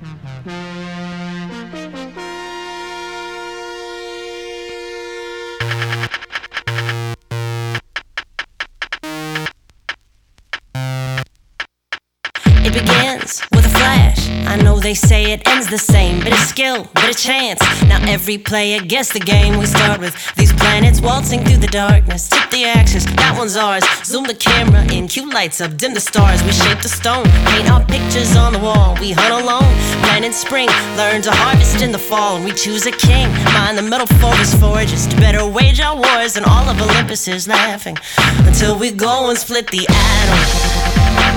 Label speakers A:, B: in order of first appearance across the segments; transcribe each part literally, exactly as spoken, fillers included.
A: It begins with a flash. I know they say it ends the same. Bit of skill, bit of chance. Now every player gets the game. We start with these planets waltzing through the darkness. Tip the axis, that one's ours. Zoom the camera in, cue lights up, dim the stars. We shape the stone, paint our pictures on the wall. We hunt alone, plant in spring, learn to harvest in the fall. And we choose a king, mind the metaphors forges to better wage our wars. And all of Olympus is laughing until we go and split the atom.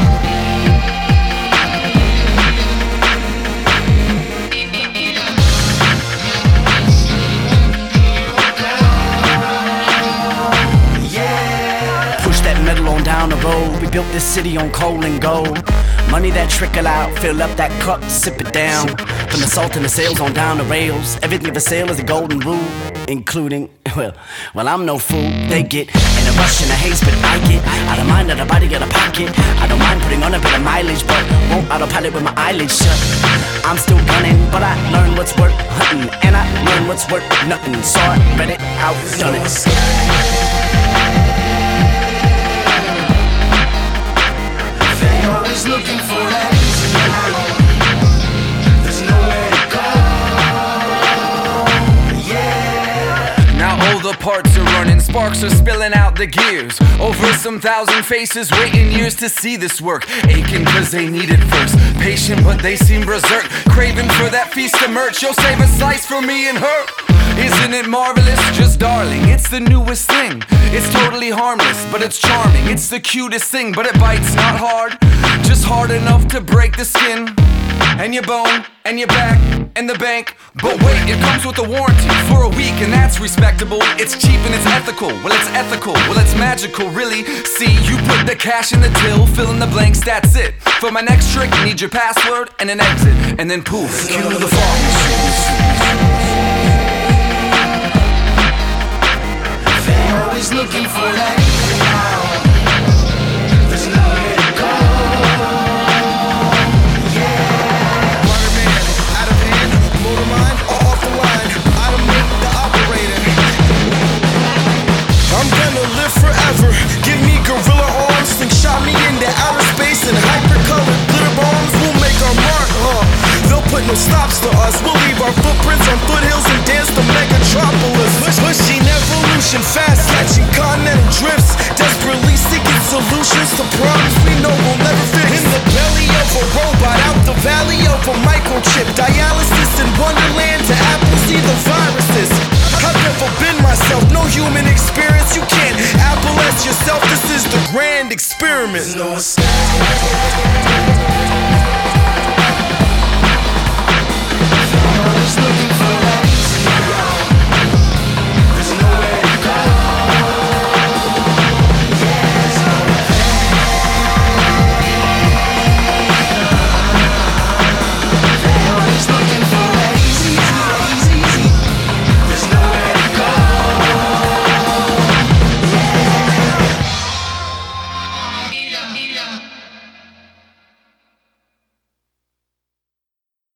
B: Down the road, we built this city on coal and gold. Money that trickle out, fill up that cup, sip it down. From the salt and the sails on down the rails, everything for sale is a golden rule, including, well, well I'm no fool. They get in a rush and a haze, but I get out of mind, out of body, out of pocket. I don't mind putting on a bit of mileage, but won't autopilot with my eyelids shut. I'm still gunning, but I learn what's worth hunting, and I learn what's worth nothing. Saw it, read it, outdone it.
C: Always looking for that easy now. There's nowhere to go. Yeah.
D: Now all the parts are running, sparks are spilling out the gears. Over some thousand faces waiting years to see this work. Aching cause they need it first. Patient but they seem berserk. Craving for that feast of merch. You'll save a slice for me and her. Isn't it marvelous? Just darling, it's the newest thing. It's totally harmless, but it's charming. It's the cutest thing, but it bites not hard. Just hard enough to break the skin. And your bone, and your back, and the bank. But wait, it comes with a warranty for a week, and that's respectable. It's cheap and it's ethical. Well, it's ethical. Well, it's magical, really. See, you put the cash in the till, fill in the blanks, that's it. For my next trick, you need your password and an exit. And then poof, cue the fog machine.
C: Always looking for that easy now. There's nowhere to go. Yeah.
E: Waterman, out of hand, motor mine, or off the line. Automate the operator. I'm gonna live forever. Give me gorilla arms, slingshot me into outer space, and hyper-colored glitter bombs will make our mark, huh? They'll put no stops to us. We'll leave our footprints on foothills and dance the megatropolis. Pushing evolution fast, catching continental drifts, desperately seeking solutions to problems we know we'll never fix. In the belly of a robot, out the valley of a microchip, dialysis in Wonderland to Apple see the viruses. I've never been myself, no human experience. You can't Apple-esque yourself, this is the grand experiment.
C: There's no escape.